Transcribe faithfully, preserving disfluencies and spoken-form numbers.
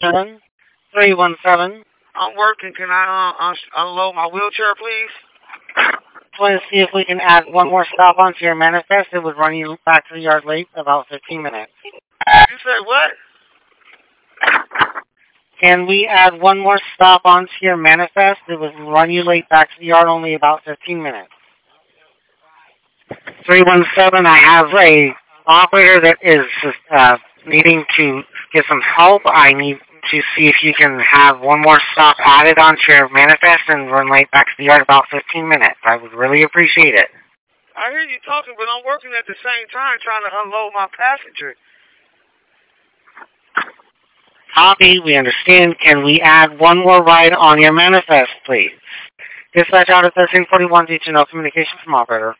seven three one seven. I'm working. Can I uh, un- unload my wheelchair, please? Want to see if we can add one more stop onto your manifest. It would run you back to the yard late about fifteen minutes. You said what? Can we add one more stop onto your manifest? It would run you late back to the yard only about fifteen minutes. three one seven, I have a operator that is uh, needing to get some help. I need to see if you can have one more stop added onto your manifest and run late back to the yard about fifteen minutes. I would really appreciate it. I hear you talking, but I'm working at the same time trying to unload my passenger. Copy, we understand. Can we add one more ride on your manifest, please? Dispatch out of thirteen forty-one, did you know communication from operator?